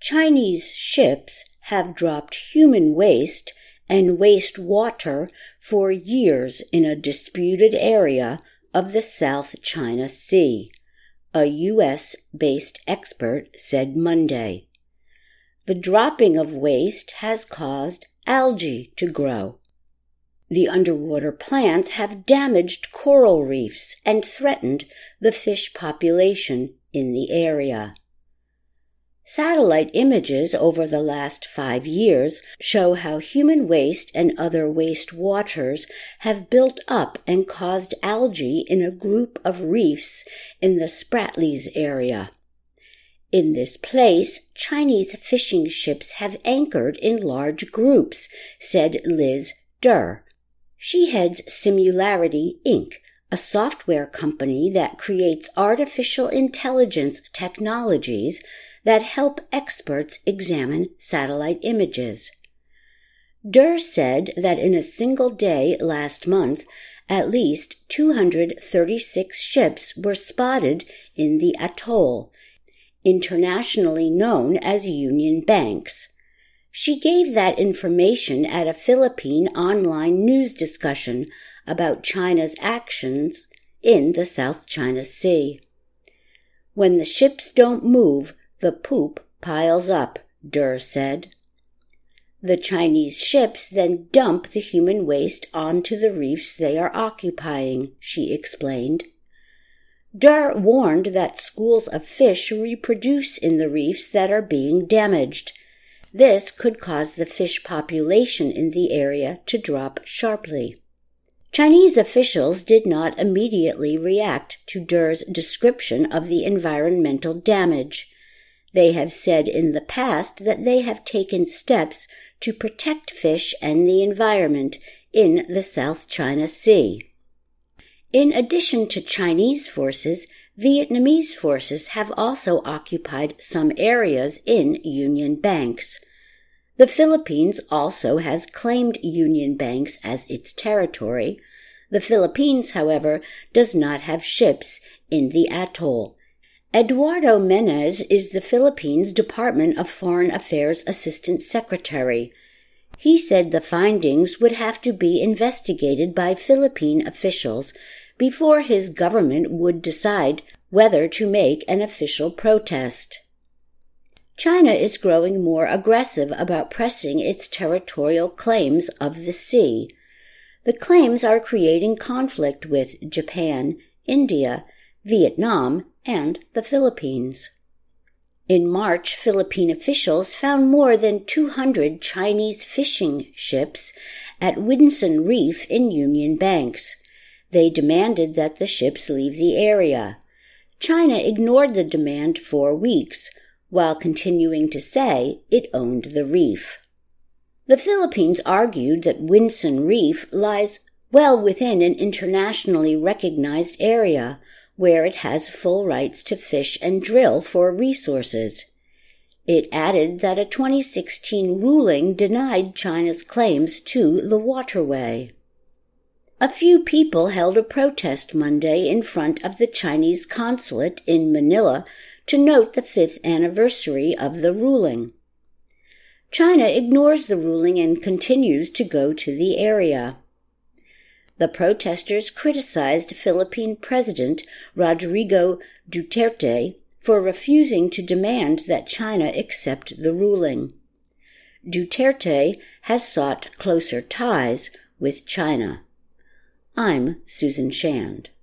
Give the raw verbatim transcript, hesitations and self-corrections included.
Chinese ships have dropped human waste and wastewater for years in a disputed area of the South China Sea, a U S-based expert said Monday. The dropping of waste has caused algae to grow. The underwater plants have damaged coral reefs and threatened the fish population in the area. Satellite images over the last five years show how human waste and other wastewaters have built up and caused algae in a group of reefs in the Spratlys area. In this place, Chinese fishing ships have anchored in large groups, said Liz Durr. She heads Simularity Incorporated, a software company that creates artificial intelligence technologies that help experts examine satellite images. Durr said that in a single day last month, at least two hundred thirty-six ships were spotted in the atoll, internationally known as Union Banks. She gave that information at a Philippine online news discussion about China's actions in the South China Sea. When the ships don't move, the poop piles up, Durr said. The Chinese ships then dump the human waste onto the reefs they are occupying, she explained. Durr warned that schools of fish reproduce in the reefs that are being damaged. This could cause the fish population in the area to drop sharply. Chinese officials did not immediately react to Durr's description of the environmental damage. They have said in the past that they have taken steps to protect fish and the environment in the South China Sea. In addition to Chinese forces, Vietnamese forces have also occupied some areas in Union Banks. The Philippines also has claimed Union Banks as its territory. The Philippines, however, does not have ships in the atoll. Eduardo Menez is the Philippines Department of Foreign Affairs Assistant Secretary. He said the findings would have to be investigated by Philippine officials before his government would decide whether to make an official protest. China is growing more aggressive about pressing its territorial claims of the sea. The claims are creating conflict with Japan, India, Vietnam, and the Philippines. In March, Philippine officials found more than two hundred Chinese fishing ships at Winson Reef in Union Banks. They demanded that the ships leave the area. China ignored the demand for weeks, while continuing to say it owned the reef. The Philippines argued that Winson Reef lies well within an internationally recognized area, where it has full rights to fish and drill for resources. It added that a twenty sixteen ruling denied China's claims to the waterway. A few people held a protest Monday in front of the Chinese consulate in Manila to note the fifth anniversary of the ruling. China ignores the ruling and continues to go to the area. The protesters criticized Philippine President Rodrigo Duterte for refusing to demand that China accept the ruling. Duterte has sought closer ties with China. I'm Susan Shand.